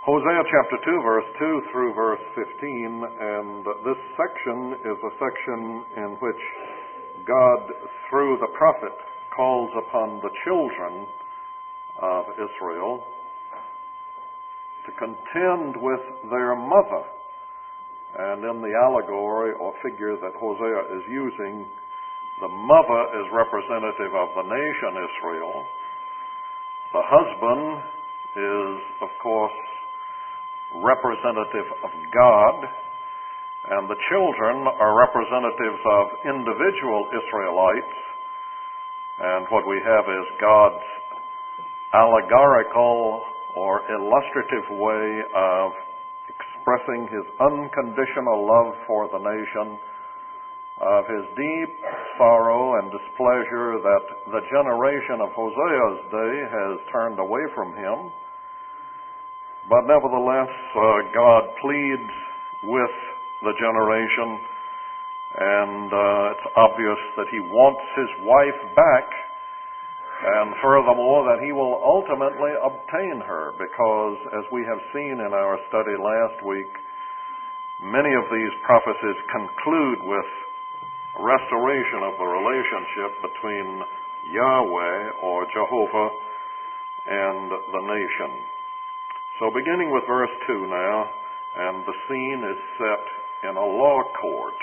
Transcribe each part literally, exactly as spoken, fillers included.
Hosea chapter two, verse two through verse fifteen, and this section is a section in which God, through the prophet, calls upon the children of Israel to contend with their mother. And in the allegory or figure that Hosea is using, the mother is representative of the nation Israel. The husband is, of course, representative of God, and the children are representatives of individual Israelites. And what we have is God's allegorical or illustrative way of expressing his unconditional love for the nation, of his deep sorrow and displeasure that the generation of Hosea's day has turned away from him. But nevertheless, uh, God pleads with the generation, and uh, it's obvious that he wants his wife back, and furthermore that he will ultimately obtain her, because as we have seen in our study last week, many of these prophecies conclude with restoration of the relationship between Yahweh or Jehovah and the nation. So beginning with verse two now, and the scene is set in a law court.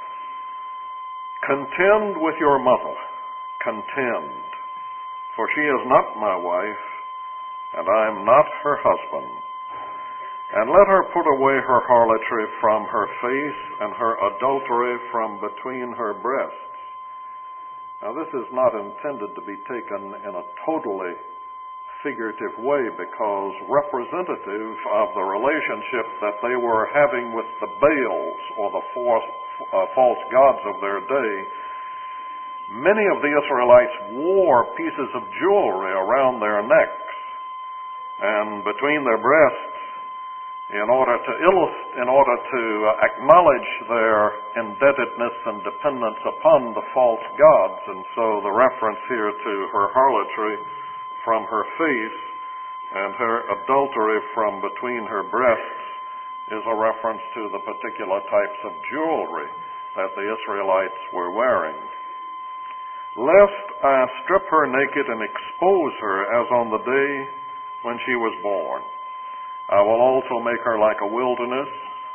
Contend with your mother, contend, for she is not my wife, and I am not her husband. And let her put away her harlotry from her face, and her adultery from between her breasts. Now this is not intended to be taken in a totally figurative way, because representative of the relationship that they were having with the Baals or the false, uh, false gods of their day, many of the Israelites wore pieces of jewelry around their necks and between their breasts in order to illust- in order to acknowledge their indebtedness and dependence upon the false gods. And so the reference here to her harlotry from her face and her adultery from between her breasts is a reference to the particular types of jewelry that the Israelites were wearing. Lest I strip her naked and expose her as on the day when she was born. I will also make her like a wilderness,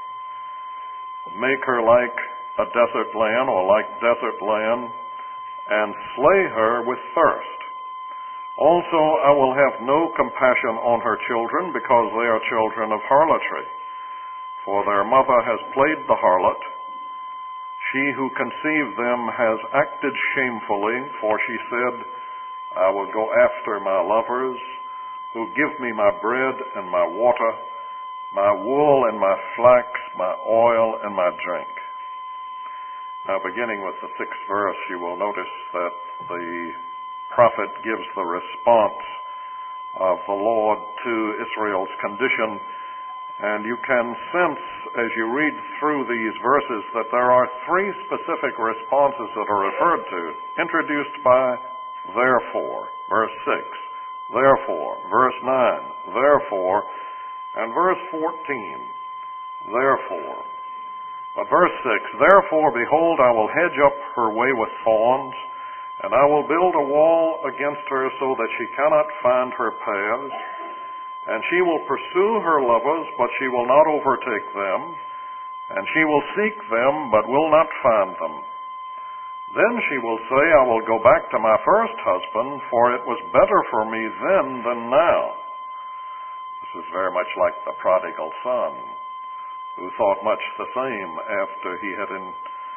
make her like a desert land or like desert land, and slay her with thirst. Also, I will have no compassion on her children, because they are children of harlotry. For their mother has played the harlot. She who conceived them has acted shamefully, for she said, I will go after my lovers, who give me my bread and my water, my wool and my flax, my oil and my drink. Now, beginning with the sixth verse, you will notice that the prophet gives the response of the Lord to Israel's condition, and you can sense as you read through these verses that there are three specific responses that are referred to, introduced by therefore, verse six, therefore, verse nine, therefore, and verse fourteen, therefore. But verse six, therefore, behold, I will hedge up her way with thorns, and I will build a wall against her so that she cannot find her paths. And she will pursue her lovers, but she will not overtake them. And she will seek them, but will not find them. Then she will say, I will go back to my first husband, for it was better for me then than now. This is very much like the prodigal son, who thought much the same after he had, in,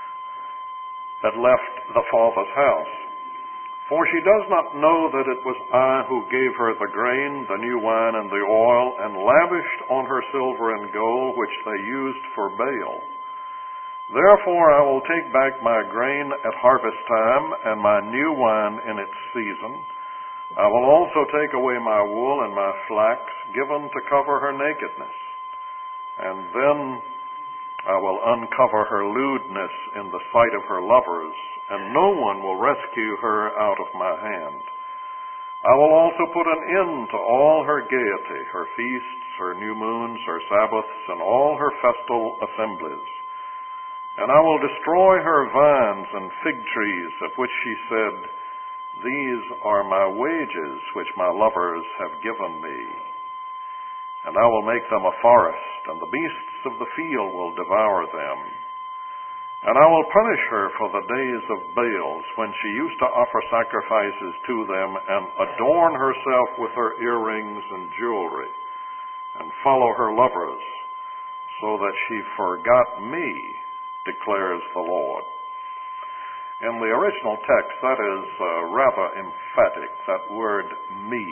had left the father's house. For she does not know that it was I who gave her the grain, the new wine, and the oil, and lavished on her silver and gold, which they used for Baal. Therefore I will take back my grain at harvest time, and my new wine in its season. I will also take away my wool and my flax, given to cover her nakedness. And then I will uncover her lewdness in the sight of her lovers, and no one will rescue her out of my hand. I will also put an end to all her gaiety, her feasts, her new moons, her Sabbaths, and all her festal assemblies. And I will destroy her vines and fig trees, of which she said, These are my wages, which my lovers have given me. And I will make them a forest, and the beasts of the field will devour them. And I will punish her for the days of Baals, when she used to offer sacrifices to them, and adorn herself with her earrings and jewelry, and follow her lovers, so that she forgot me, declares the Lord. In the original text, that is uh, rather emphatic, that word me.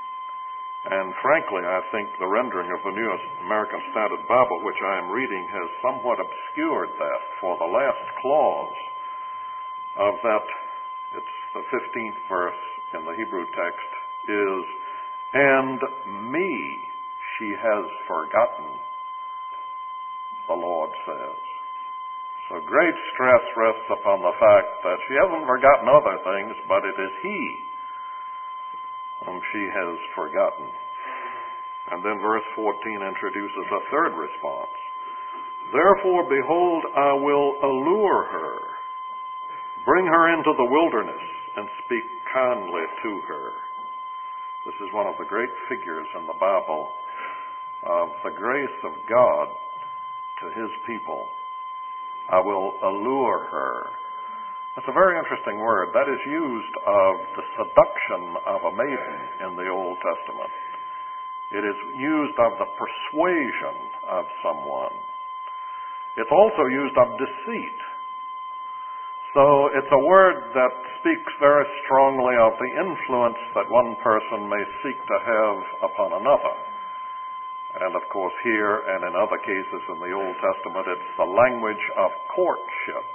And frankly, I think the rendering of the New American Standard Bible, which I am reading, has somewhat obscured that, for the last clause of that, it's the fifteenth verse in the Hebrew text, is, and me she has forgotten, the Lord says. So great stress rests upon the fact that she hasn't forgotten other things, but it is He whom she has forgotten. And then verse fourteen introduces a third response. Therefore, behold, I will allure her, bring her into the wilderness, and speak kindly to her. This is one of the great figures in the Bible of the grace of God to His people. I will allure her. That's a very interesting word. That is used of the seduction of a maiden in the Old Testament. It is used of the persuasion of someone. It's also used of deceit. So it's a word that speaks very strongly of the influence that one person may seek to have upon another. And of course here and in other cases in the Old Testament, it's the language of courtship.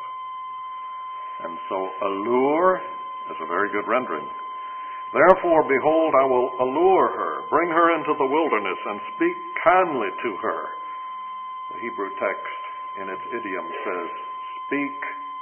And so allure is a very good rendering. Therefore, behold, I will allure her, bring her into the wilderness, and speak kindly to her. The Hebrew text in its idiom says, speak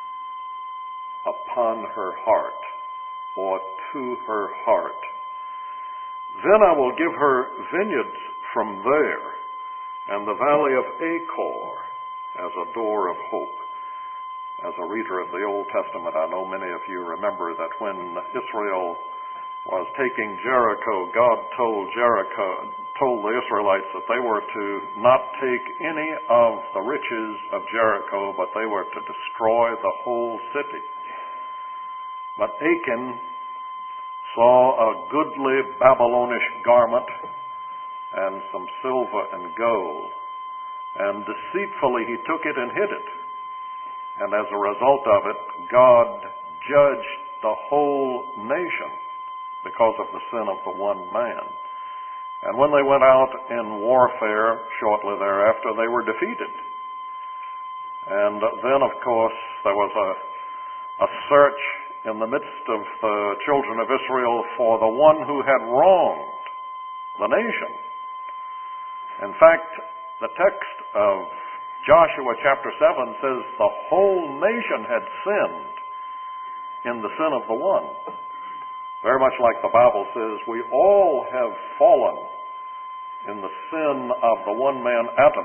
upon her heart, or to her heart. Then I will give her vineyards from there, and the valley of Achor as a door of hope. As a reader of the Old Testament, I know many of you remember that when Israel was taking Jericho, God told Jericho, told the Israelites that they were to not take any of the riches of Jericho, but they were to destroy the whole city. But Achan saw a goodly Babylonish garment and some silver and gold, and deceitfully he took it and hid it. And as a result of it, God judged the whole nation because of the sin of the one man. And when they went out in warfare shortly thereafter, they were defeated. And then, of course, there was a, a search in the midst of the children of Israel for the one who had wronged the nation. In fact, the text of Joshua chapter seven says the whole nation had sinned in the sin of the one. Very much like the Bible says, we all have fallen in the sin of the one man Adam.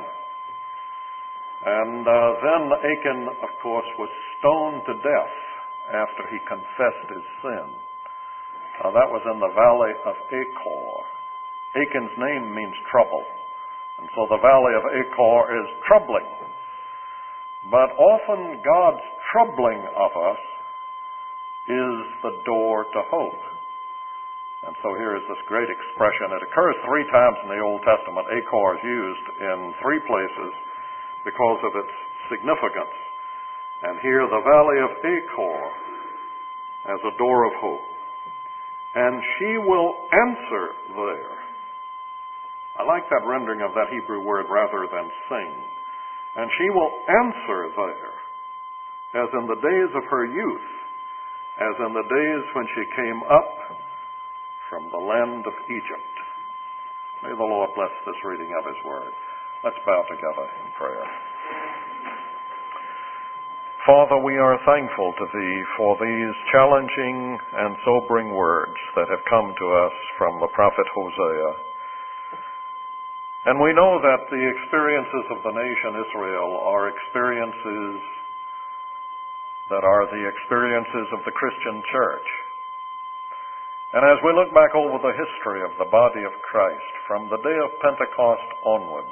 And uh, then Achan, of course, was stoned to death after he confessed his sin. Uh, that was in the valley of Achor. Achan's name means trouble. And so the valley of Achor is troubling. But often God's troubling of us is the door to hope. And so here is this great expression. It occurs three times in the Old Testament. Achor is used in three places because of its significance. And here the valley of Achor as a door of hope. And she will answer there. I like that rendering of that Hebrew word rather than sing. And she will answer there, as in the days of her youth, as in the days when she came up from the land of Egypt. May the Lord bless this reading of His word. Let's bow together in prayer. Father, we are thankful to Thee for these challenging and sobering words that have come to us from the prophet Hosea. And we know that the experiences of the nation Israel are experiences that are the experiences of the Christian church. And as we look back over the history of the body of Christ from the day of Pentecost onward,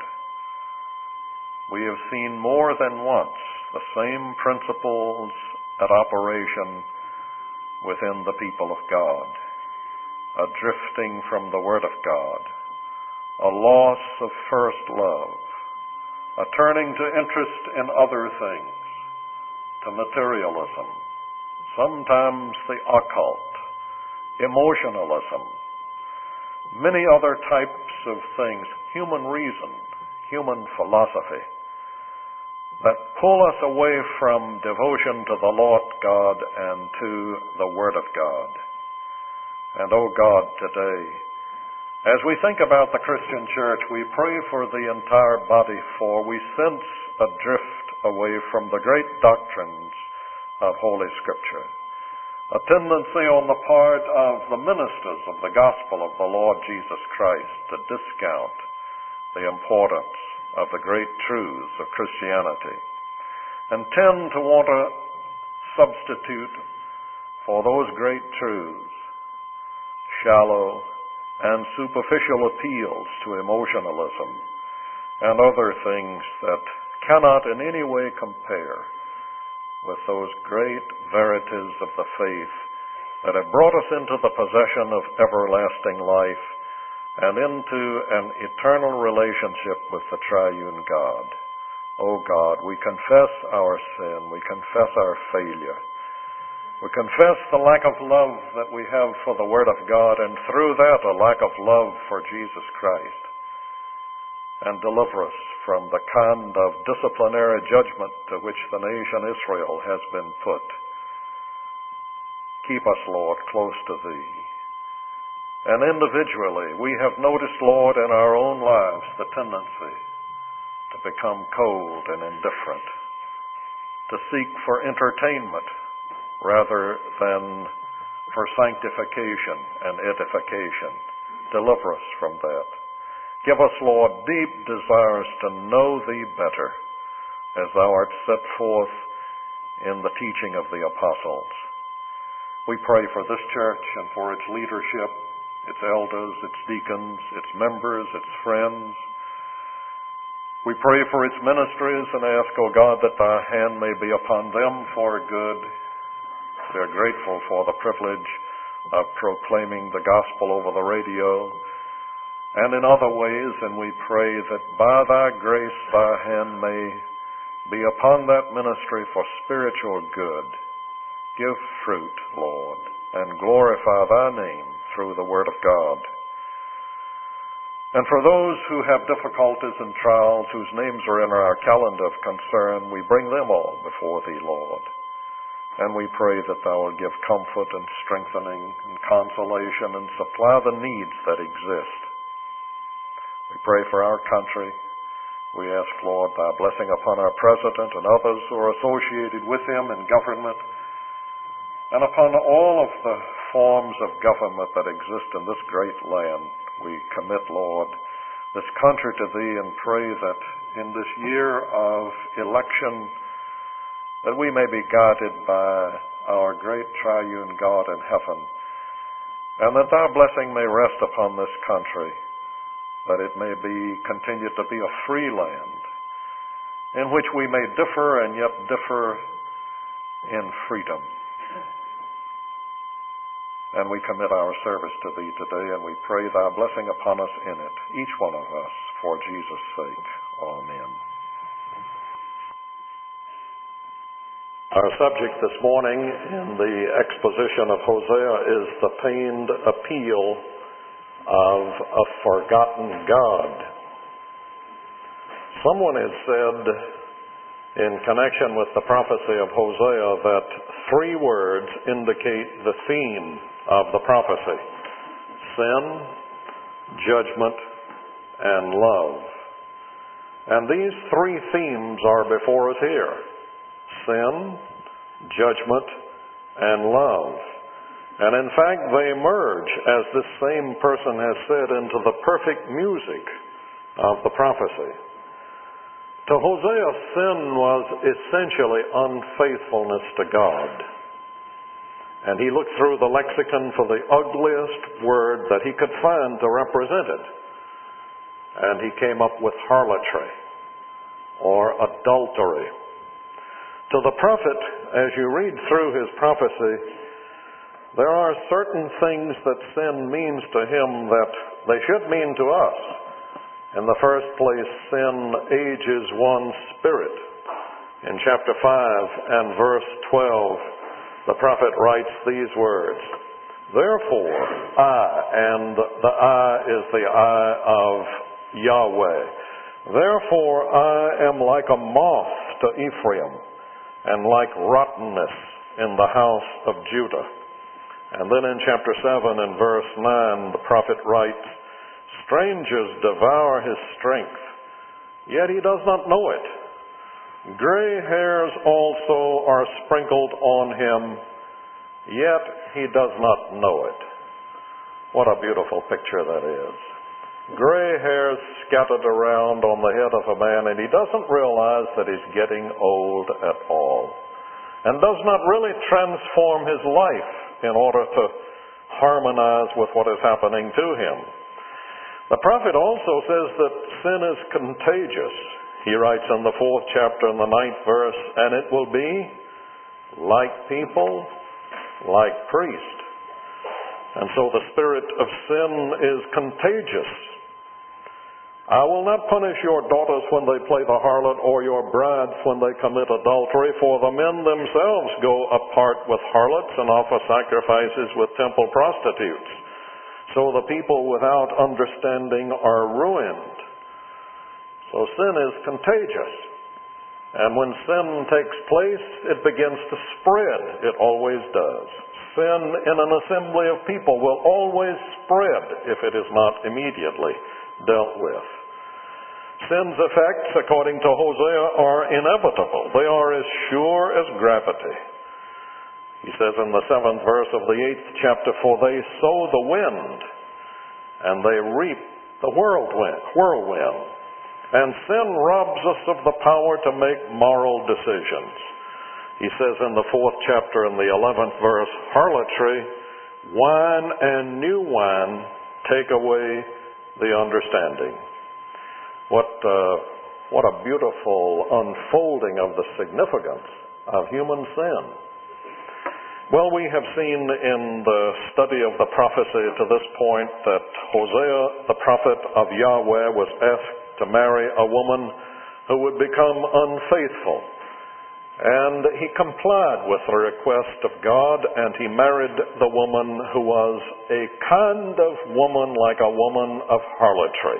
we have seen more than once the same principles at operation within the people of God. A drifting from the Word of God, a loss of first love, a turning to interest in other things, to materialism, sometimes the occult, emotionalism, many other types of things, human reason, human philosophy, that pull us away from devotion to the Lord God and to the Word of God. And oh God, today, as we think about the Christian church, we pray for the entire body, for we sense a drift away from the great doctrines of Holy Scripture. A tendency on the part of the ministers of the gospel of the Lord Jesus Christ to discount the importance of the great truths of Christianity and tend to want to substitute for those great truths shallow and superficial appeals to emotionalism and other things that cannot in any way compare with those great verities of the faith that have brought us into the possession of everlasting life and into an eternal relationship with the triune God. Oh God, we confess our sin, we confess our failure. We confess the lack of love that we have for the Word of God, and through that a lack of love for Jesus Christ. And deliver us from the kind of disciplinary judgment to which the nation Israel has been put. Keep us, Lord, close to Thee. And individually, we have noticed, Lord, in our own lives the tendency to become cold and indifferent, to seek for entertainment rather than for sanctification and edification. Deliver us from that. Give us, Lord, deep desires to know Thee better as Thou art set forth in the teaching of the apostles. We pray for this church and for its leadership, its elders, its deacons, its members, its friends. We pray for its ministries and ask, O God, that Thy hand may be upon them for good. We are grateful for the privilege of proclaiming the gospel over the radio and in other ways, and we pray that by Thy grace Thy hand may be upon that ministry for spiritual good. Give fruit, Lord, and glorify Thy name through the Word of God. And for those who have difficulties and trials, whose names are in our calendar of concern, we bring them all before Thee, Lord. And we pray that Thou will give comfort and strengthening and consolation and supply the needs that exist. We pray for our country. We ask, Lord, Thy blessing upon our President and others who are associated with him in government, and upon all of the forms of government that exist in this great land. We commit, Lord, this country to Thee and pray that in this year of election that we may be guided by our great triune God in heaven, and that Thy blessing may rest upon this country, that it may be continue to be a free land in which we may differ and yet differ in freedom. And we commit our service to Thee today, and we pray Thy blessing upon us in it, each one of us, for Jesus' sake. Amen. Our subject this morning in the exposition of Hosea is the pained appeal of a forgotten God. Someone has said in connection with the prophecy of Hosea that three words indicate the theme of the prophecy: sin, judgment, and love. And these three themes are before us here: sin, judgment, and love. And in fact, they merge, as this same person has said, into the perfect music of the prophecy. To Hosea, sin was essentially unfaithfulness to God. And he looked through the lexicon for the ugliest word that he could find to represent it. And he came up with harlotry, or adultery. To the prophet, as you read through his prophecy, there are certain things that sin means to him that they should mean to us. In the first place, sin ages one's spirit. In chapter five and verse twelve, the prophet writes these words, "Therefore, I," and the I is the I of Yahweh, "therefore I am like a moth to Ephraim, and like rottenness in the house of Judah." And then in chapter seven and verse nine, the prophet writes, "Strangers devour his strength, yet he does not know it. Gray hairs also are sprinkled on him, yet he does not know it." What a beautiful picture that is. Gray hairs scattered around on the head of a man, and he doesn't realize that he's getting old at all, and does not really transform his life in order to harmonize with what is happening to him. The prophet also says that sin is contagious. He writes in the fourth chapter in the ninth verse, "And it will be like people, like priest." And so the spirit of sin is contagious. "I will not punish your daughters when they play the harlot, or your brides when they commit adultery, for the men themselves go apart with harlots and offer sacrifices with temple prostitutes. So the people without understanding are ruined." So sin is contagious. And when sin takes place, it begins to spread. It always does. Sin in an assembly of people will always spread if it is not immediately dealt with. Sin's effects, according to Hosea, are inevitable. They are as sure as gravity. He says in the seventh verse of the eighth chapter, "For they sow the wind, and they reap the whirlwind, whirlwind. And sin robs us of the power to make moral decisions." He says in the fourth chapter in the eleventh verse, "Harlotry, wine and new wine take away the understanding." What, uh, what a beautiful unfolding of the significance of human sin. Well, we have seen in the study of the prophecy to this point that Hosea, the prophet of Yahweh, was asked to marry a woman who would become unfaithful. And he complied with the request of God, and he married the woman who was a kind of woman like a woman of harlotry.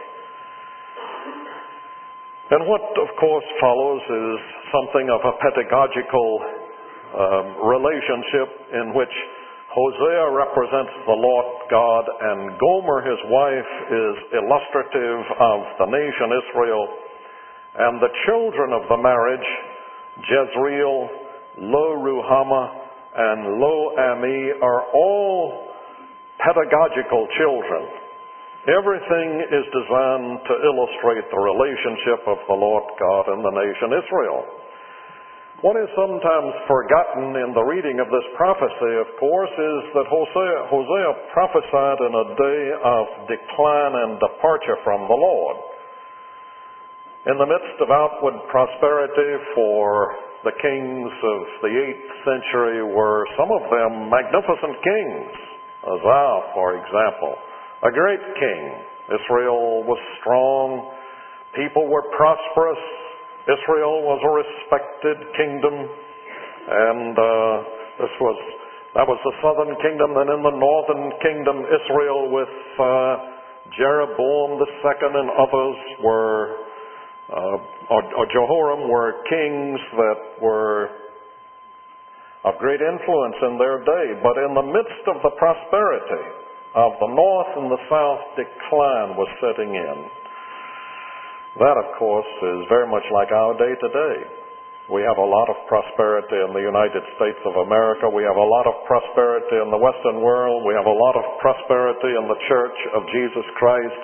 And what, of course, follows is something of a pedagogical um, relationship in which Hosea represents the Lord God, and Gomer, his wife, is illustrative of the nation Israel. And the children of the marriage, Jezreel, Lo-Ruhamah, and Lo-Ami, are all pedagogical children. Everything is designed to illustrate the relationship of the Lord God and the nation Israel. What is sometimes forgotten in the reading of this prophecy, of course, is that Hosea, Hosea prophesied in a day of decline and departure from the Lord. In the midst of outward prosperity for the kings of the eighth century were some of them magnificent kings. Uzziah, for example, a great king. Israel was strong. People were prosperous. Israel was a respected kingdom. And uh, this was that was the southern kingdom. And in the northern kingdom, Israel with uh, Jeroboam the second and others were Uh, or, or Jehoram were kings that were of great influence in their day. But in the midst of the prosperity of the north and the south, decline was setting in. That, of course, is very much like our day today. We have a lot of prosperity in the United States of America. We have a lot of prosperity in the Western world. We have a lot of prosperity in the Church of Jesus Christ.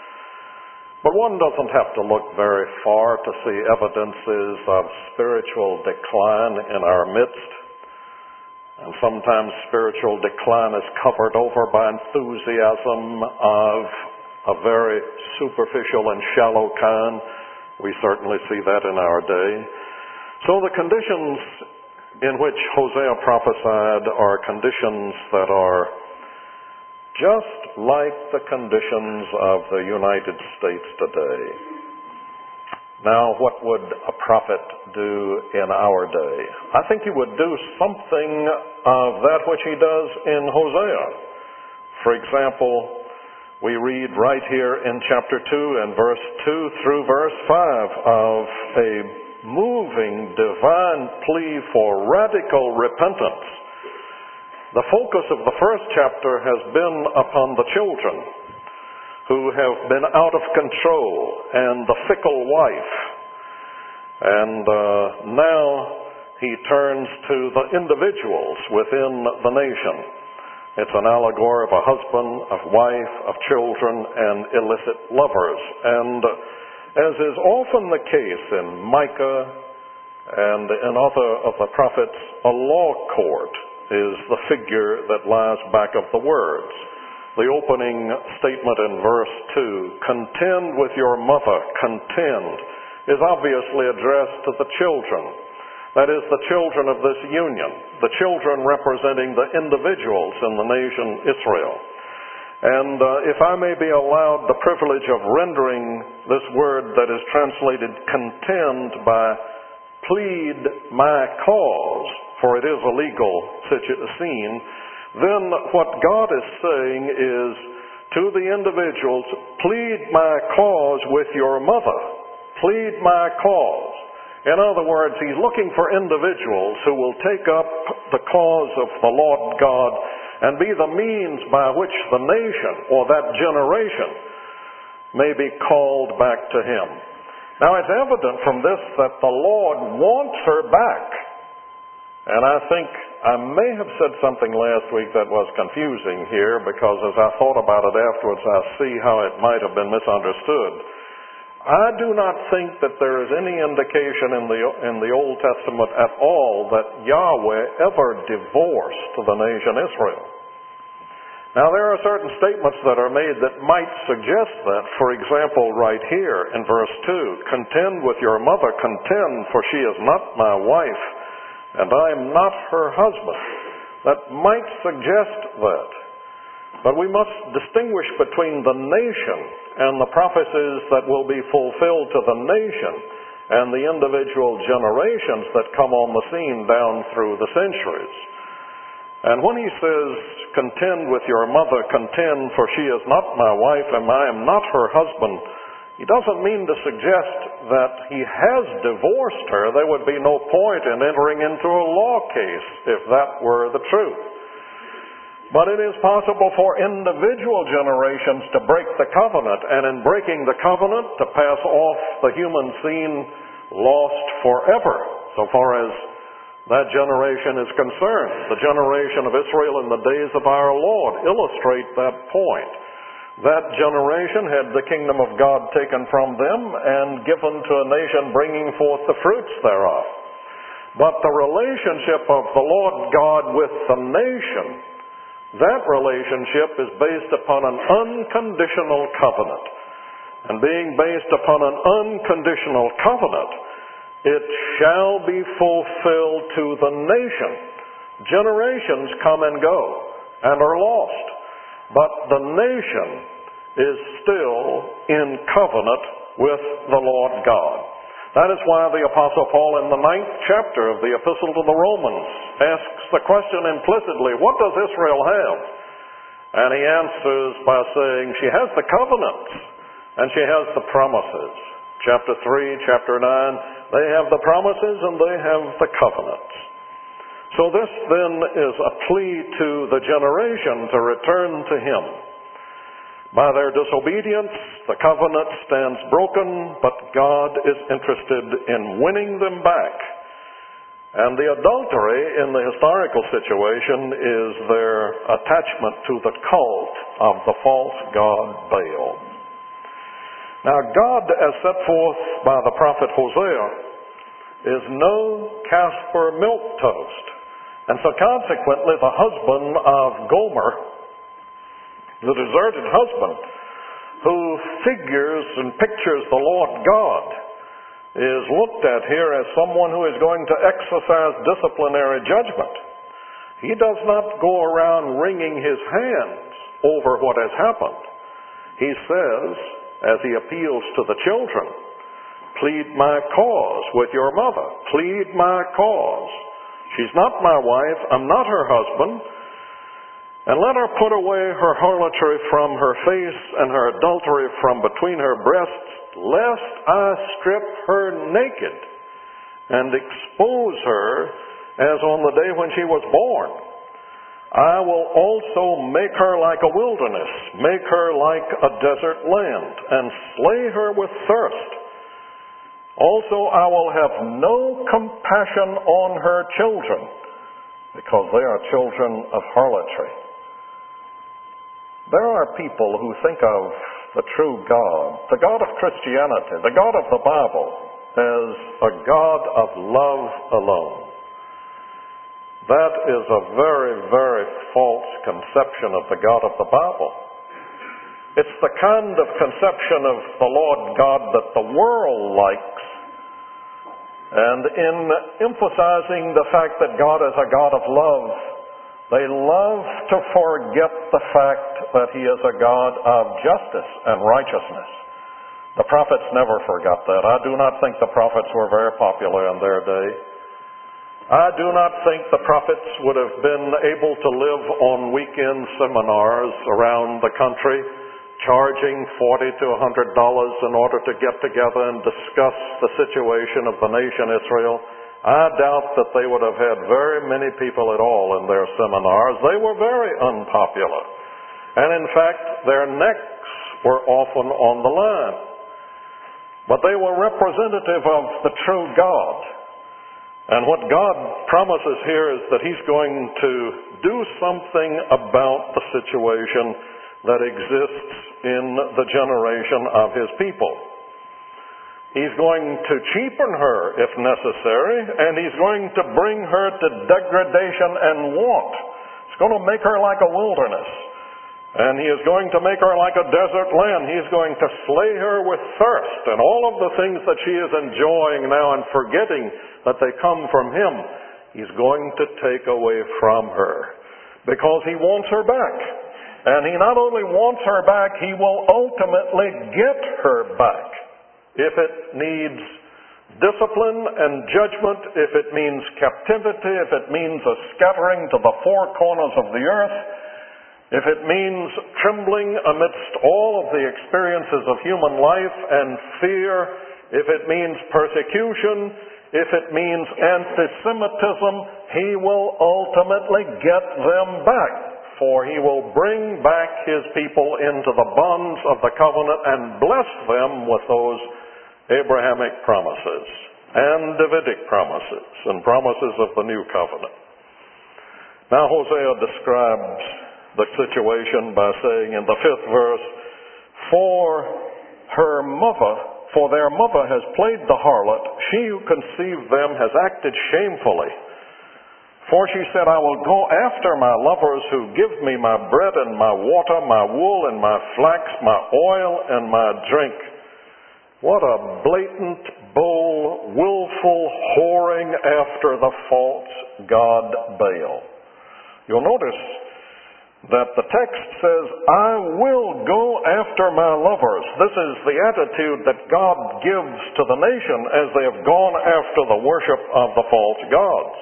But one doesn't have to look very far to see evidences of spiritual decline in our midst. And sometimes spiritual decline is covered over by enthusiasm of a very superficial and shallow kind. We certainly see that in our day. So the conditions in which Hosea prophesied are conditions that are just like the conditions of the United States today. Now, what would a prophet do in our day? I think he would do something of that which he does in Hosea. For example, we read right here in chapter two and verse two through verse five of a moving divine plea for radical repentance. The focus of the first chapter has been upon the children who have been out of control and the fickle wife. And uh, now he turns to the individuals within the nation. It's an allegory of a husband, of wife, of children, and illicit lovers. And as is often the case in Micah and in other of the prophets, a law court is the figure that lies back of the words. The opening statement in verse two, contend with your mother, contend, is obviously addressed to the children. That is, the children of this union, the children representing the individuals in the nation Israel. And uh, if I may be allowed the privilege of rendering this word that is translated contend by plead my cause, for it is a legal scene, then what God is saying is to the individuals, plead my cause with your mother. Plead my cause. In other words, he's looking for individuals who will take up the cause of the Lord God and be the means by which the nation or that generation may be called back to him. Now, it's evident from this that the Lord wants her back. And I think I may have said something last week that was confusing here, because as I thought about it afterwards, I see how it might have been misunderstood. I do not think that there is any indication in the in the Old Testament at all that Yahweh ever divorced the nation Israel. Now, there are certain statements that are made that might suggest that. For example, right here in verse two, contend with your mother, contend, for she is not my wife, and I am not her husband. That might suggest that. But we must distinguish between the nation and the prophecies that will be fulfilled to the nation and the individual generations that come on the scene down through the centuries. And when he says, contend with your mother, contend, for she is not my wife and I am not her husband, he doesn't mean to suggest that he has divorced her. There would be no point in entering into a law case if that were the truth. But it is possible for individual generations to break the covenant, and in breaking the covenant to pass off the human scene lost forever, so far as that generation is concerned. The generation of Israel in the days of our Lord illustrate that point. That generation had the kingdom of God taken from them and given to a nation bringing forth the fruits thereof. But the relationship of the Lord God with the nation, that relationship is based upon an unconditional covenant. And being based upon an unconditional covenant, it shall be fulfilled to the nation. Generations come and go and are lost, but the nation is still in covenant with the Lord God. That is why the Apostle Paul in the ninth chapter of the Epistle to the Romans asks the question implicitly, what does Israel have? And he answers by saying, she has the covenants and she has the promises. Chapter three, chapter nine, they have the promises and they have the covenants. So this then is a plea to the generation to return to him. By their disobedience, the covenant stands broken, but God is interested in winning them back And the adultery in the historical situation is their attachment to the cult of the false god Baal. Now, God, as set forth by the prophet Hosea, is no Casper milquetoast. And so consequently, the husband of Gomer, the deserted husband, who figures and pictures the Lord God, is looked at here as someone who is going to exercise disciplinary judgment. He does not go around wringing his hands over what has happened. He says, as he appeals to the children, plead my cause with your mother. Plead my cause. She's not my wife. I'm not her husband. And let her put away her harlotry from her face and her adultery from between her breasts, lest I strip her naked and expose her as on the day when she was born. I will also make her like a wilderness, make her like a desert land, and slay her with thirst. Also I will have no compassion on her children, because they are children of harlotry. There are people who think of the true God, the God of Christianity, the God of the Bible, as a God of love alone. That is a very, very false conception of the God of the Bible. It's the kind of conception of the Lord God that the world likes. And in emphasizing the fact that God is a God of love, they love to forget the fact that He is a God of justice and righteousness. The prophets never forgot that. I do not think the prophets were very popular in their day. I do not think the prophets would have been able to live on weekend seminars around the country, charging forty to a hundred dollars in order to get together and discuss the situation of the nation Israel. I doubt that they would have had very many people at all in their seminars. They were very unpopular. And in fact, their necks were often on the line. But they were representative of the true God. And what God promises here is that He's going to do something about the situation that exists in the generation of His people. He's going to cheapen her if necessary, and He's going to bring her to degradation and want. He's going to make her like a wilderness. And He is going to make her like a desert land. He's going to slay her with thirst and all of the things that she is enjoying now and forgetting that they come from Him. He's going to take away from her because He wants her back. And He not only wants her back, He will ultimately get her back. If it needs discipline and judgment, if it means captivity, if it means a scattering to the four corners of the earth, if it means trembling amidst all of the experiences of human life and fear, if it means persecution, if it means anti-Semitism, He will ultimately get them back. For He will bring back His people into the bonds of the covenant and bless them with those Abrahamic promises and Davidic promises and promises of the new covenant. Now Hosea describes the situation by saying in the fifth verse, For her mother, for their mother has played the harlot, she who conceived them has acted shamefully. For she said, I will go after my lovers who give me my bread and my water, my wool and my flax, my oil and my drink. What a blatant, bold, willful whoring after the false god Baal. You'll notice that the text says, I will go after my lovers. This is the attitude that God gives to the nation as they have gone after the worship of the false gods.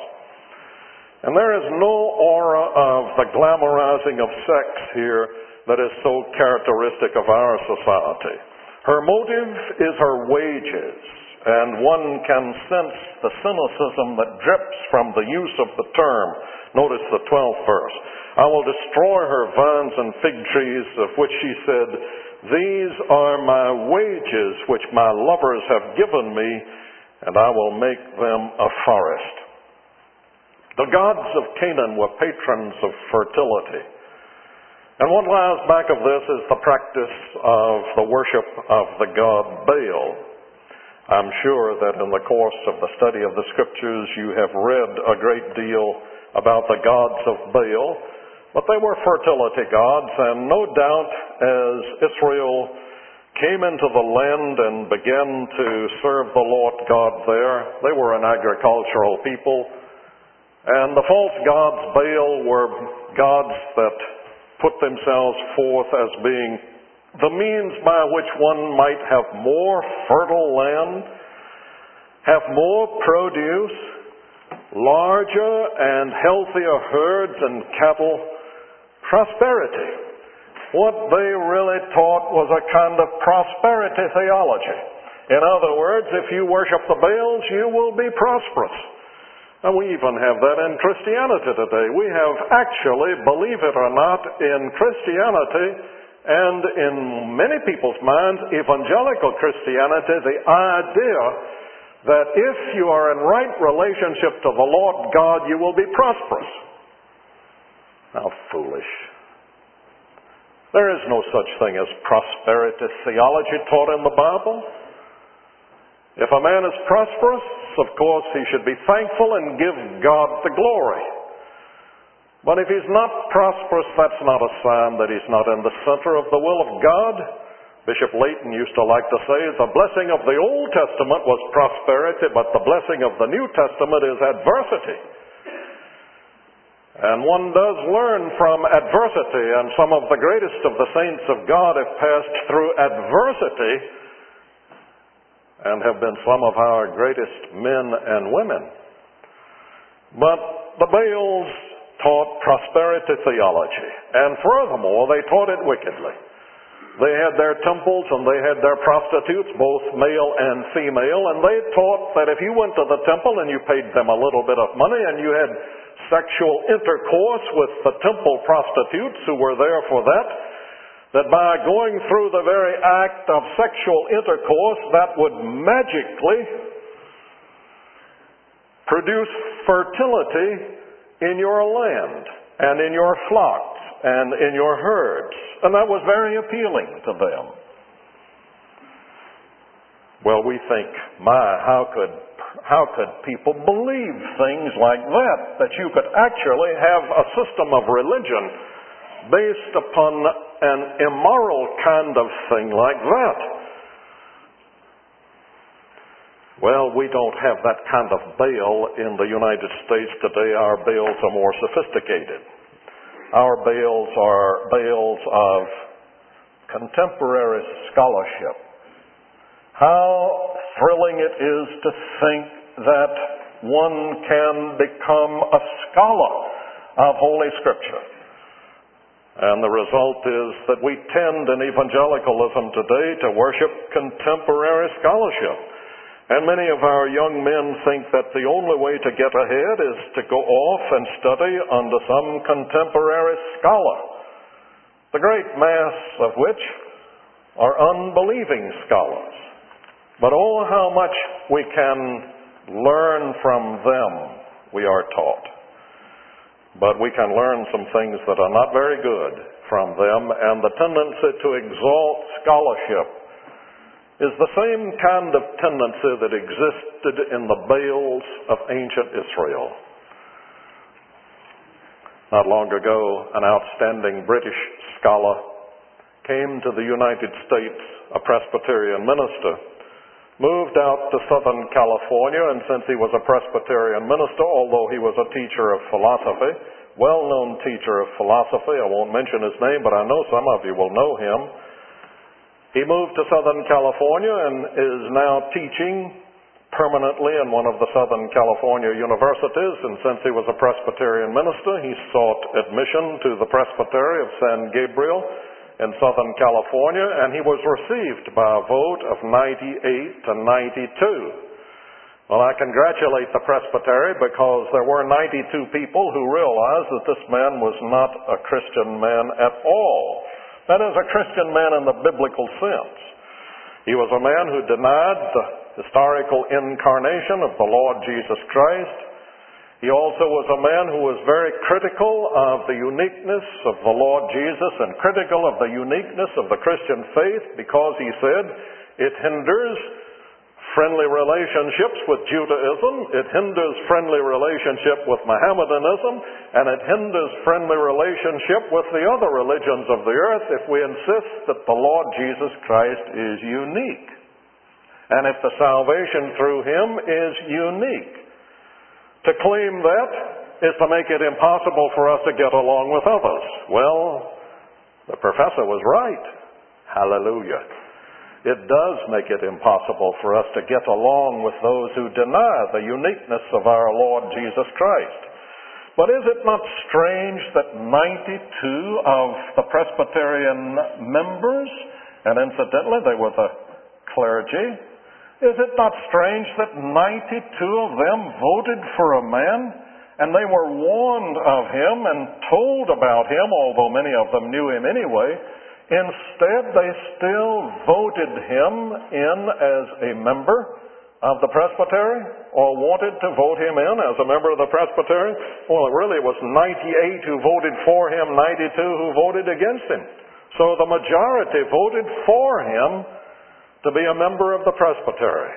And there is no aura of the glamorizing of sex here that is so characteristic of our society. Her motive is her wages, and one can sense the cynicism that drips from the use of the term. Notice the twelfth verse. I will destroy her vines and fig trees, of which she said, These are my wages which my lovers have given me, and I will make them a forest. The gods of Canaan were patrons of fertility. And what lies back of this is the practice of the worship of the god Baal. I'm sure that in the course of the study of the Scriptures you have read a great deal about the gods of Baal, but they were fertility gods, and no doubt as Israel came into the land and began to serve the Lord God there, they were an agricultural people, and the false gods Baal were gods that put themselves forth as being the means by which one might have more fertile land, have more produce, larger and healthier herds and cattle, prosperity. What they really taught was a kind of prosperity theology. In other words, if you worship the Baals, you will be prosperous. And we even have that in Christianity today. We have actually, believe it or not, in Christianity and in many people's minds, evangelical Christianity, the idea that if you are in right relationship to the Lord God, you will be prosperous. How foolish. There is no such thing as prosperity theology taught in the Bible. If a man is prosperous, of course he should be thankful and give God the glory. But if he's not prosperous, that's not a sign that he's not in the center of the will of God. Bishop Layton used to like to say, the blessing of the Old Testament was prosperity, but the blessing of the New Testament is adversity. And one does learn from adversity, and some of the greatest of the saints of God have passed through adversity and have been some of our greatest men and women. But the Baals taught prosperity theology, and furthermore, they taught it wickedly. They had their temples and they had their prostitutes, both male and female, and they taught that if you went to the temple and you paid them a little bit of money and you had sexual intercourse with the temple prostitutes who were there for that, that by going through the very act of sexual intercourse, that would magically produce fertility in your land and in your flocks and in your herds. And that was very appealing to them. Well, we think, my, how could how could people believe things like that? That you could actually have a system of religion based upon an immoral kind of thing like that. Well, we don't have that kind of Baal in the United States today. Our Baals are more sophisticated. Our Baals are Baals of contemporary scholarship. How thrilling it is to think that one can become a scholar of Holy Scripture. And the result is that we tend in evangelicalism today to worship contemporary scholarship. And many of our young men think that the only way to get ahead is to go off and study under some contemporary scholar, the great mass of which are unbelieving scholars. But oh, how much we can learn from them, we are taught. But we can learn some things that are not very good from them, and the tendency to exalt scholarship is the same kind of tendency that existed in the Baals of ancient Israel. Not long ago, an outstanding British scholar came to the United States, a Presbyterian minister, moved out to Southern California, and since he was a Presbyterian minister, although he was a teacher of philosophy, well-known teacher of philosophy, I won't mention his name, but I know some of you will know him, he moved to Southern California and is now teaching permanently in one of the Southern California universities, and since he was a Presbyterian minister, he sought admission to the Presbytery of San Gabriel in Southern California, and he was received by a vote of ninety-eight to ninety-two. Well, I congratulate the Presbytery because there were ninety-two people who realized that this man was not a Christian man at all. That is, a Christian man in the biblical sense. He was a man who denied the historical incarnation of the Lord Jesus Christ. He also was a man who was very critical of the uniqueness of the Lord Jesus and critical of the uniqueness of the Christian faith, because he said it hinders friendly relationships with Judaism, it hinders friendly relationship with Mohammedanism, and it hinders friendly relationship with the other religions of the earth if we insist that the Lord Jesus Christ is unique, and if the salvation through him is unique. To claim that is to make it impossible for us to get along with others. Well, the professor was right. Hallelujah. It does make it impossible for us to get along with those who deny the uniqueness of our Lord Jesus Christ. But is it not strange that ninety-two of the Presbyterian members, and incidentally they were the clergy, is it not strange that ninety-two of them voted for a man, and they were warned of him and told about him, although many of them knew him anyway? Instead, they still voted him in as a member of the presbytery, or wanted to vote him in as a member of the presbytery. Well, it really was ninety-eight who voted for him, ninety-two who voted against him. So the majority voted for him to be a member of the presbytery.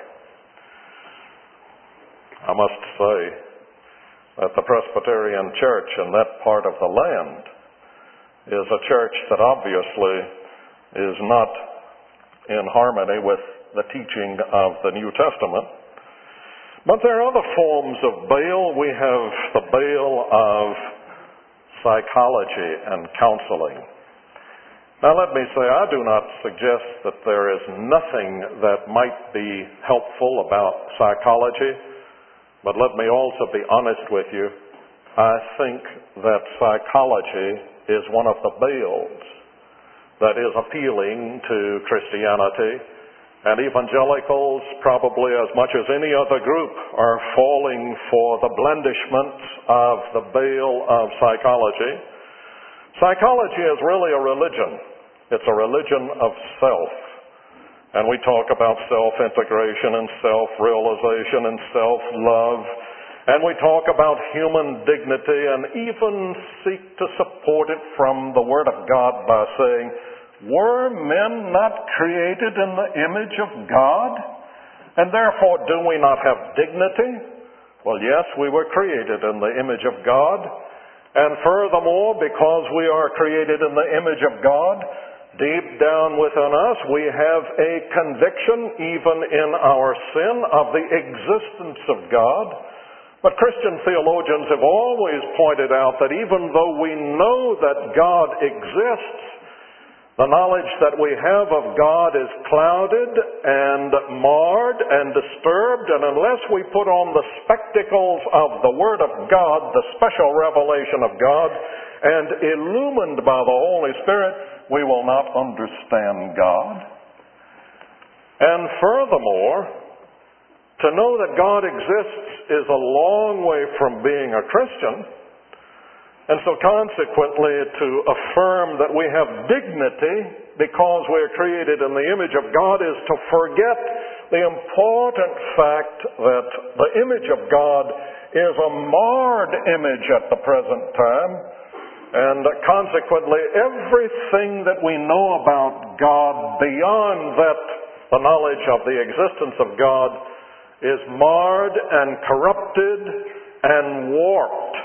I must say that the Presbyterian Church in that part of the land is a church that obviously is not in harmony with the teaching of the New Testament. But there are other forms of Baal. We have the Baal of psychology and counseling. Now let me say, I do not suggest that there is nothing that might be helpful about psychology, but let me also be honest with you. I think that psychology is one of the Baals that is appealing to Christianity, and evangelicals, probably as much as any other group, are falling for the blandishments of the Baal of psychology. Psychology is really a religion. It's a religion of self. And we talk about self-integration and self-realization and self-love. And we talk about human dignity and even seek to support it from the Word of God by saying, were men not created in the image of God? And therefore, do we not have dignity? Well, yes, we were created in the image of God. And furthermore, because we are created in the image of God, deep down within us, we have a conviction, even in our sin, of the existence of God. But Christian theologians have always pointed out that even though we know that God exists, the knowledge that we have of God is clouded and marred and disturbed, and unless we put on the spectacles of the Word of God, the special revelation of God, and illumined by the Holy Spirit, we will not understand God. And furthermore, to know that God exists is a long way from being a Christian. And so consequently, to affirm that we have dignity because we're created in the image of God is to forget the important fact that the image of God is a marred image at the present time. And consequently, everything that we know about God beyond that, the knowledge of the existence of God, is marred and corrupted and warped.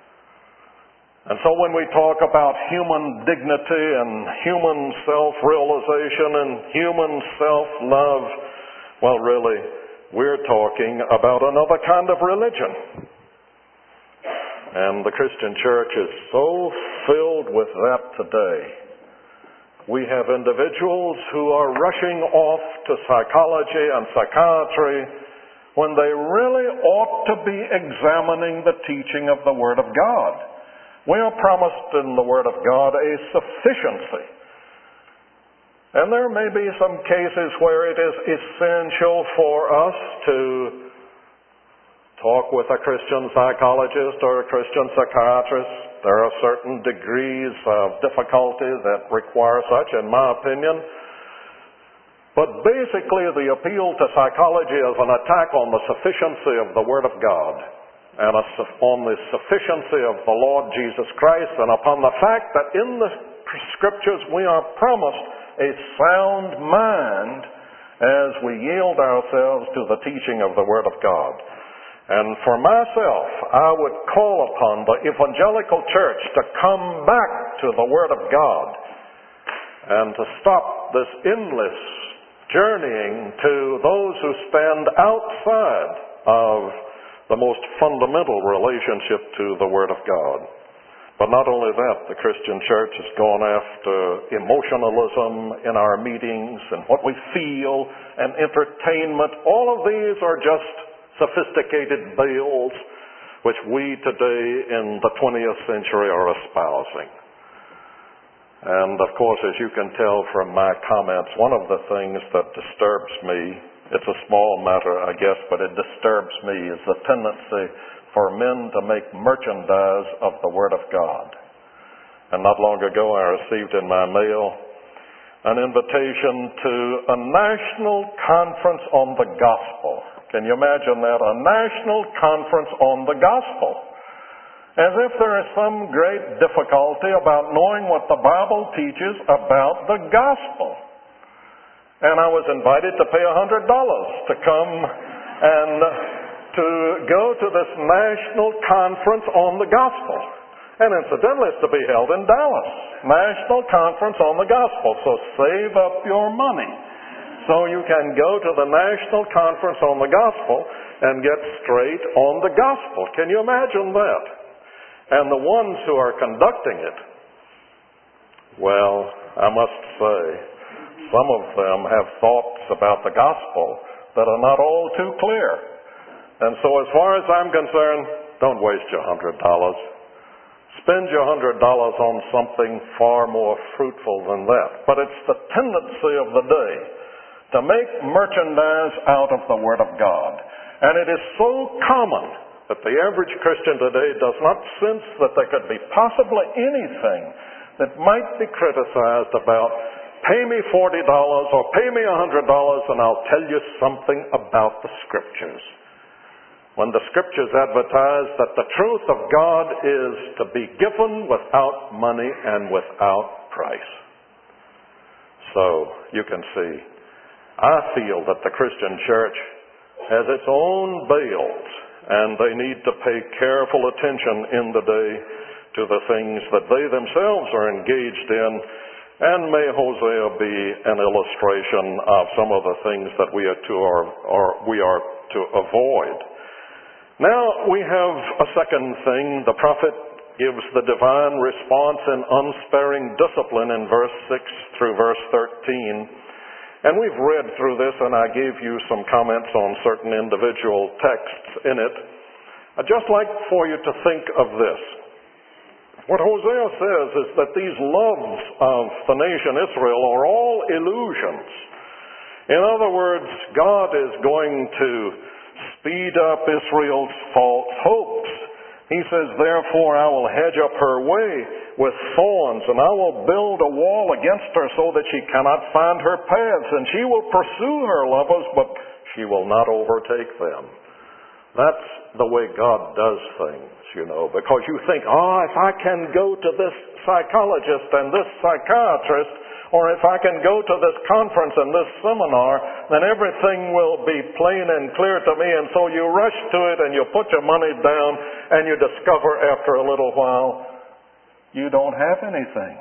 And so when we talk about human dignity and human self-realization and human self-love, well, really, we're talking about another kind of religion. And the Christian church is so filled with that today. We have individuals who are rushing off to psychology and psychiatry when they really ought to be examining the teaching of the Word of God. We are promised in the Word of God a sufficiency. And there may be some cases where it is essential for us to talk with a Christian psychologist or a Christian psychiatrist. There are certain degrees of difficulty that require such, in my opinion. But basically, the appeal to psychology is an attack on the sufficiency of the Word of God. and on the sufficiency of the Lord Jesus Christ, and upon the fact that in the Scriptures we are promised a sound mind as we yield ourselves to the teaching of the Word of God. And for myself, I would call upon the evangelical church to come back to the Word of God and to stop this endless journeying to those who stand outside of the most fundamental relationship to the Word of God. But not only that, the Christian church has gone after emotionalism in our meetings and what we feel and entertainment. All of these are just sophisticated bales which we today in the twentieth century are espousing. And of course, as you can tell from my comments, one of the things that disturbs me, it's a small matter, I guess, but it disturbs me, is the tendency for men to make merchandise of the Word of God. And not long ago, I received in my mail an invitation to a national conference on the gospel. Can you imagine that? A national conference on the gospel. As if there is some great difficulty about knowing what the Bible teaches about the gospel. And I was invited to pay one hundred dollars to come and to go to this national conference on the gospel. And incidentally, it's to be held in Dallas. National Conference on the Gospel. So save up your money so you can go to the National Conference on the Gospel and get straight on the gospel. Can you imagine that? And the ones who are conducting it, well, I must say, some of them have thoughts about the gospel that are not all too clear. And so as far as I'm concerned, don't waste your one hundred dollars. Spend your one hundred dollars on something far more fruitful than that. But it's the tendency of the day to make merchandise out of the Word of God. And it is so common that the average Christian today does not sense that there could be possibly anything that might be criticized about, pay me forty dollars or pay me one hundred dollars and I'll tell you something about the Scriptures. When the Scriptures advertise that the truth of God is to be given without money and without price. So, you can see, I feel that the Christian church has its own bales, and they need to pay careful attention in the day to the things that they themselves are engaged in, and may Hosea be an illustration of some of the things that we are to, or, or we are to avoid. Now we have a second thing. The prophet gives the divine response in unsparing discipline in verse six through verse thirteen. And we've read through this, and I gave you some comments on certain individual texts in it. I'd just like for you to think of this. What Hosea says is that these loves of the nation Israel are all illusions. In other words, God is going to speed up Israel's false hopes. He says, therefore I will hedge up her way with thorns, and I will build a wall against her so that she cannot find her paths, and she will pursue her lovers, but she will not overtake them. That's the way God does things, you know, because you think, oh, if I can go to this psychologist and this psychiatrist, or if I can go to this conference and this seminar, then everything will be plain and clear to me. And so you rush to it and you put your money down and you discover after a little while you don't have anything.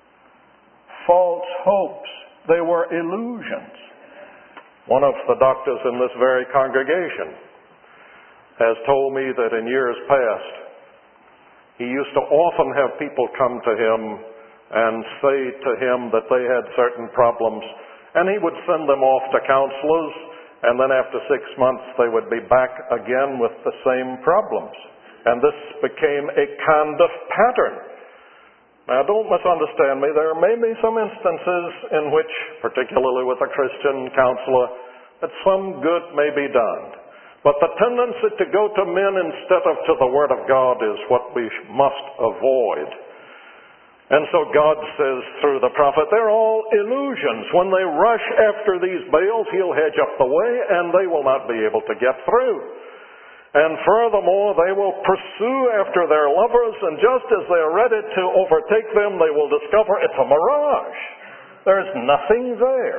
False hopes. They were illusions. One of the doctors in this very congregation has told me that in years past he used to often have people come to him and say to him that they had certain problems, and he would send them off to counselors, and then after six months they would be back again with the same problems. And this became a kind of pattern. Now, don't misunderstand me. There may be some instances in which, particularly with a Christian counselor, that some good may be done. But the tendency to go to men instead of to the Word of God is what we must avoid. And so God says through the prophet, they're all illusions. When they rush after these Baals, he'll hedge up the way and they will not be able to get through. And furthermore, they will pursue after their lovers, and just as they are ready to overtake them, they will discover it's a mirage. There's nothing there.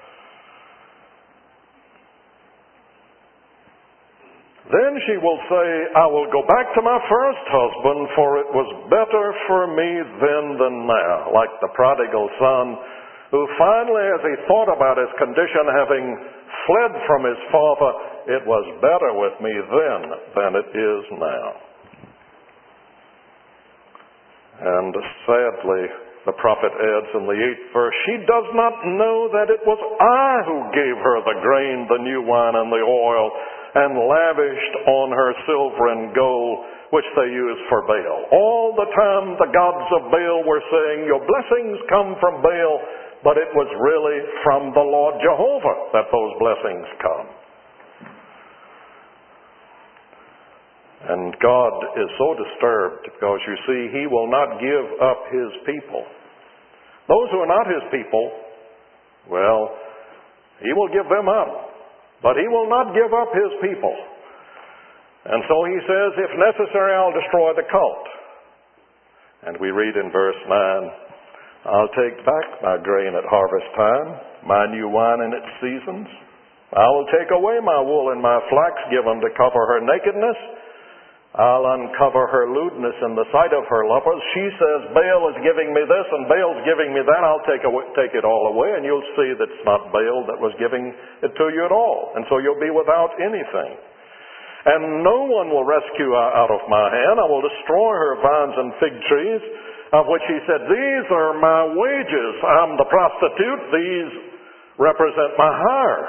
Then she will say, I will go back to my first husband, for it was better for me then than now. Like the prodigal son, who finally, as he thought about his condition, having fled from his father, it was better with me then than it is now. And sadly, the prophet adds in the eighth verse, she does not know that it was I who gave her the grain, the new wine, and the oil, and lavished on her silver and gold, which they used for Baal. All the time the gods of Baal were saying, your blessings come from Baal, but it was really from the Lord Jehovah that those blessings come. And God is so disturbed because, you see, He will not give up His people. Those who are not His people, well, He will give them up. But He will not give up His people. And so He says, if necessary, I'll destroy the cult. And we read in verse nine, I'll take back my grain at harvest time, my new wine in its seasons. I will take away my wool and my flax, given to cover her nakedness. I'll uncover her lewdness in the sight of her lovers. She says, Baal is giving me this and Baal's giving me that. I'll take, away, take it all away, and you'll see that it's not Baal that was giving it to you at all. And so you'll be without anything. And no one will rescue her out of my hand. I will destroy her vines and fig trees, of which he said, these are my wages. I'm the prostitute. These represent my hire,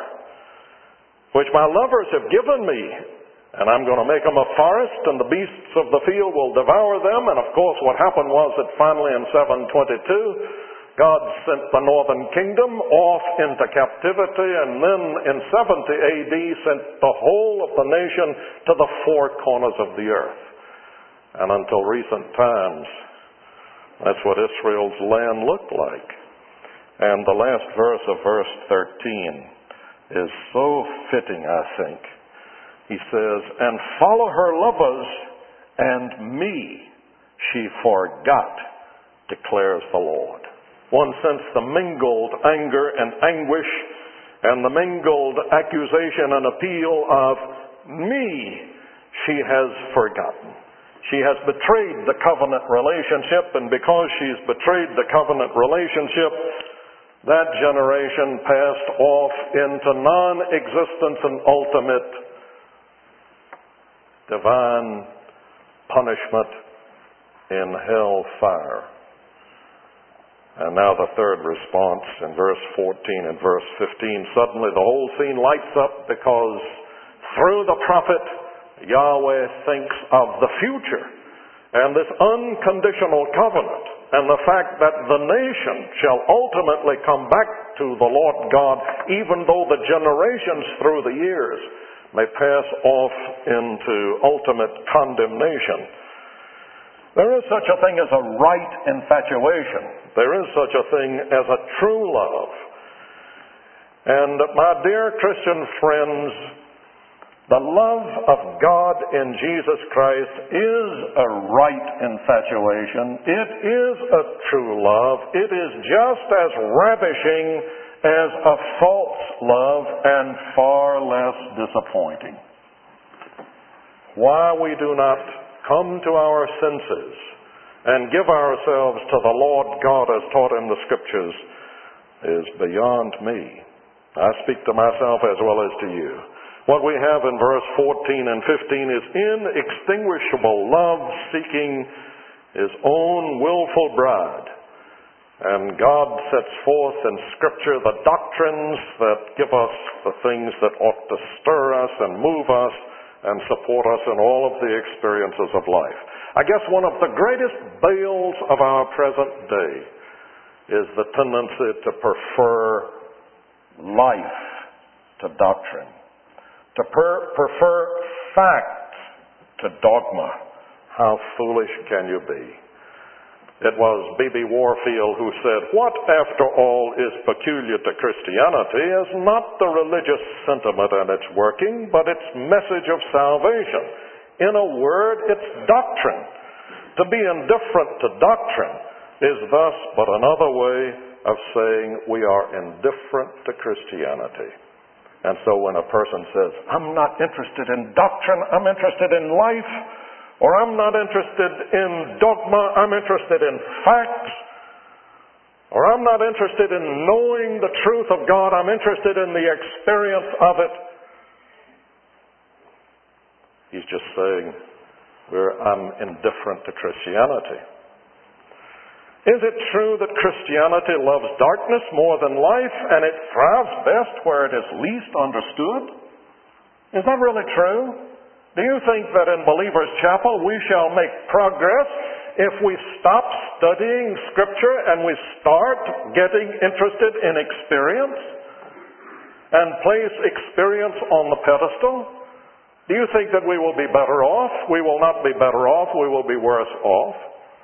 which my lovers have given me. And I'm going to make them a forest, and the beasts of the field will devour them. And of course, what happened was that finally in seven twenty-two, God sent the northern kingdom off into captivity, and then in seventy A D sent the whole of the nation to the four corners of the earth. And until recent times, that's what Israel's land looked like. And the last verse of verse thirteen is so fitting, I think. He says, and follow her lovers, and me she forgot, declares the Lord. One sensed the mingled anger and anguish, and the mingled accusation and appeal of me she has forgotten. She has betrayed the covenant relationship, and because she's betrayed the covenant relationship, that generation passed off into non-existence and ultimate divine punishment in hell fire. And now the third response in verse fourteen and verse fifteen. Suddenly the whole scene lights up because through the prophet Yahweh thinks of the future and this unconditional covenant and the fact that the nation shall ultimately come back to the Lord God, even though the generations through the years may pass off into ultimate condemnation. There is such a thing as a right infatuation. There is such a thing as a true love. And my dear Christian friends, the love of God in Jesus Christ is a right infatuation. It is a true love. It is just as ravishing as a false love and far less disappointing. Why we do not come to our senses and give ourselves to the Lord God as taught in the Scriptures is beyond me. I speak to myself as well as to you. What we have in verse fourteen and fifteen is inextinguishable love seeking His own willful bride. And God sets forth in Scripture the doctrines that give us the things that ought to stir us and move us and support us in all of the experiences of life. I guess one of the greatest bales of our present day is the tendency to prefer life to doctrine, to per- prefer fact to dogma. How foolish can you be? It was B B Warfield who said, "What, after all, is peculiar to Christianity is not the religious sentiment and its working, but its message of salvation. In a word, its doctrine. To be indifferent to doctrine is thus but another way of saying we are indifferent to Christianity." And so when a person says, "I'm not interested in doctrine, I'm interested in life," or "I'm not interested in dogma, I'm interested in facts," or "I'm not interested in knowing the truth of God, I'm interested in the experience of it," he's just saying, We're, I'm indifferent to Christianity. Is it true that Christianity loves darkness more than light, and it thrives best where it is least understood? Is that really true? Do you think that in Believer's Chapel we shall make progress if we stop studying Scripture and we start getting interested in experience and place experience on the pedestal? Do you think that we will be better off? We will not be better off. We will be worse off.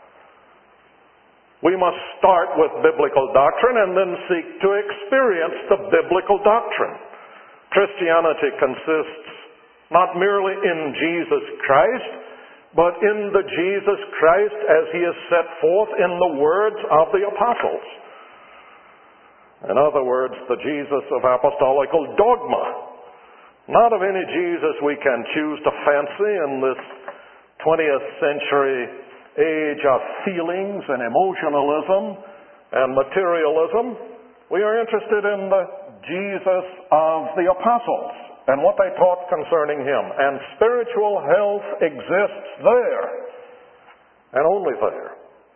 We must start with biblical doctrine and then seek to experience the biblical doctrine. Christianity consists not merely in Jesus Christ, but in the Jesus Christ as he is set forth in the words of the apostles. In other words, the Jesus of apostolical dogma. Not of any Jesus we can choose to fancy in this twentieth century age of feelings and emotionalism and materialism. We are interested in the Jesus of the apostles and what they taught concerning him. And spiritual health exists there, and only there.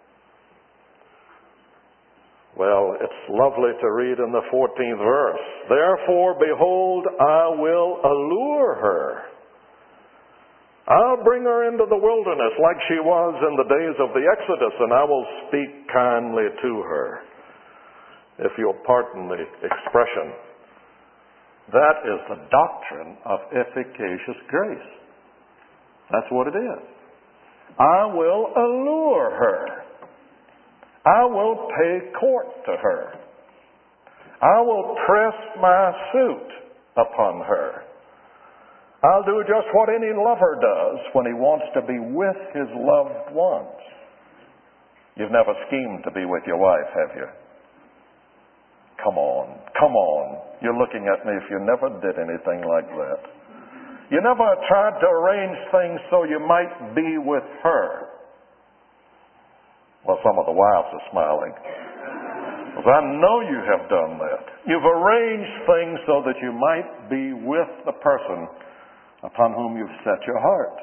Well, it's lovely to read in the fourteenth verse. "Therefore, behold, I will allure her. I'll bring her into the wilderness like she was in the days of the Exodus, and I will speak kindly to her." If you'll pardon the expression, that is the doctrine of efficacious grace. That's what it is. I will allure her. I will pay court to her. I will press my suit upon her. I'll do just what any lover does when he wants to be with his loved ones. You've never schemed to be with your wife, have you? Come on, come on. You're looking at me if you never did anything like that. You never tried to arrange things so you might be with her. Well, some of the wives are smiling, because I know you have done that. You've arranged things so that you might be with the person upon whom you've set your heart.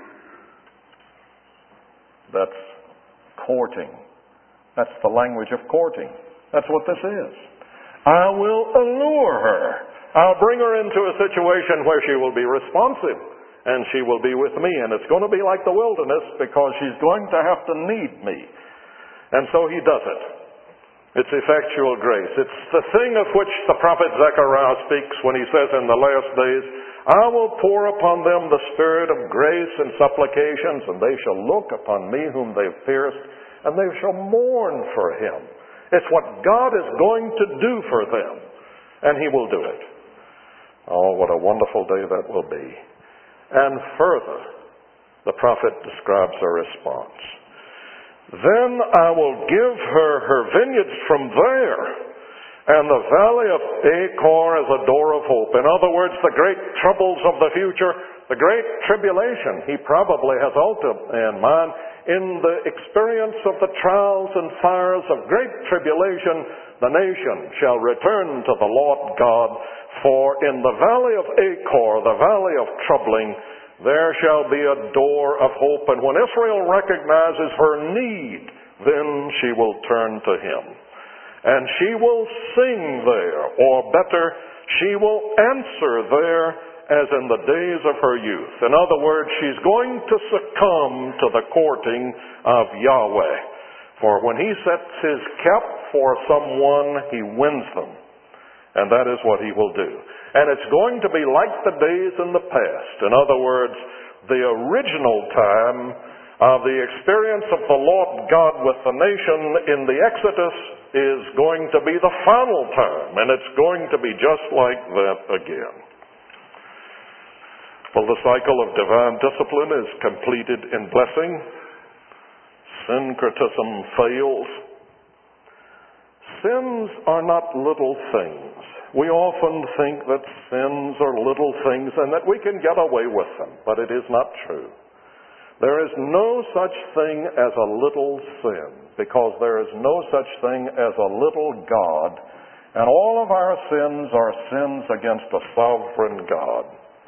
That's courting. That's the language of courting. That's what this is. I will allure her. I'll bring her into a situation where she will be responsive, and she will be with me, and it's going to be like the wilderness because she's going to have to need me. And so he does it. It's effectual grace. It's the thing of which the prophet Zechariah speaks when he says in the last days, "I will pour upon them the spirit of grace and supplications, and they shall look upon me whom they've pierced, and they shall mourn for him." It's what God is going to do for them, and he will do it. Oh, what a wonderful day that will be. And further, the prophet describes a response. "Then I will give her her vineyards from there, and the valley of Achor as a door of hope." In other words, the great troubles of the future, the great tribulation. He probably has also in mind, in the experience of the trials and fires of great tribulation, the nation shall return to the Lord God. For in the valley of Achor, the valley of troubling, there shall be a door of hope. And when Israel recognizes her need, then she will turn to him. And she will sing there, or better, she will answer there as in the days of her youth. In other words, she's going to succumb to the courting of Yahweh. For when he sets his cap for someone, he wins them. And that is what he will do. And it's going to be like the days in the past. In other words, the original time Uh, the experience of the Lord God with the nation in the Exodus is going to be the final term, and it's going to be just like that again. Well, the cycle of divine discipline is completed in blessing. Syncretism fails. Sins are not little things. We often think that sins are little things and that we can get away with them, but it is not true. There is no such thing as a little sin, because there is no such thing as a little God, and all of our sins are sins against a sovereign God.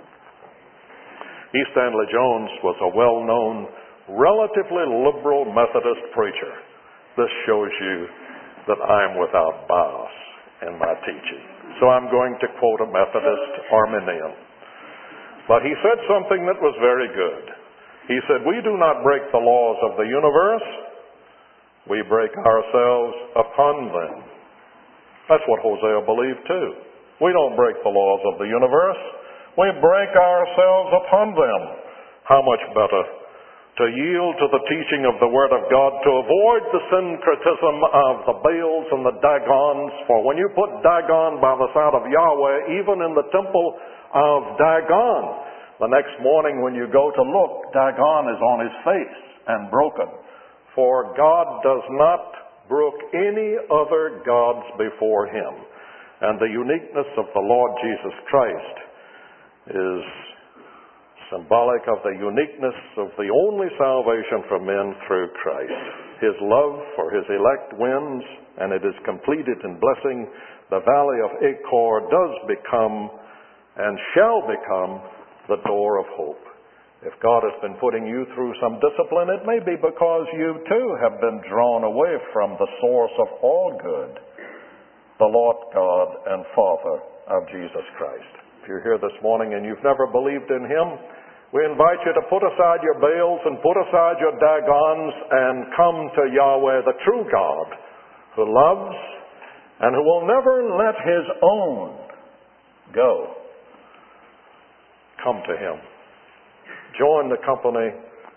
E. Stanley Jones was a well-known, relatively liberal Methodist preacher. This shows you that I'm without bias in my teaching. So I'm going to quote a Methodist Arminian. But he said something that was very good. He said, "We do not break the laws of the universe. We break ourselves upon them." That's what Hosea believed too. We don't break the laws of the universe. We break ourselves upon them. How much better to yield to the teaching of the Word of God, to avoid the syncretism of the Baals and the Dagons. For when you put Dagon by the side of Yahweh, even in the temple of Dagon, the next morning when you go to look, Dagon is on his face and broken. For God does not brook any other gods before him. And the uniqueness of the Lord Jesus Christ is symbolic of the uniqueness of the only salvation for men through Christ. His love for his elect wins, and it is completed in blessing. The valley of Achor does become and shall become the door of hope. If God has been putting you through some discipline, it may be because you too have been drawn away from the source of all good, the Lord God and Father of Jesus Christ. If you're here this morning and you've never believed in him, we invite you to put aside your Baals and put aside your Dagons and come to Yahweh, the true God, who loves and who will never let his own go. Come to him. Join the company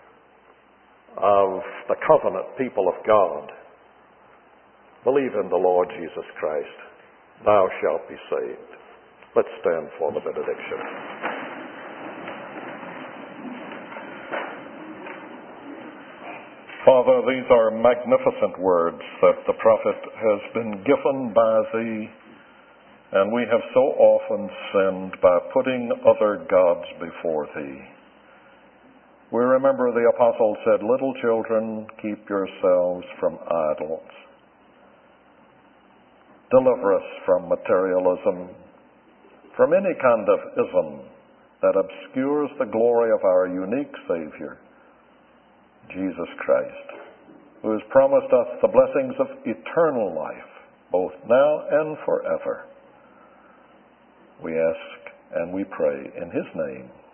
of the covenant people of God. Believe in the Lord Jesus Christ. Thou shalt be saved. Let's stand for the benediction. Father, these are magnificent words that the prophet has been given by thee. And we have so often sinned by putting other gods before thee. We remember the apostle said, "Little children, keep yourselves from idols." Deliver us from materialism, from any kind of ism that obscures the glory of our unique Savior, Jesus Christ, who has promised us the blessings of eternal life, both now and forever. We ask and we pray in his name.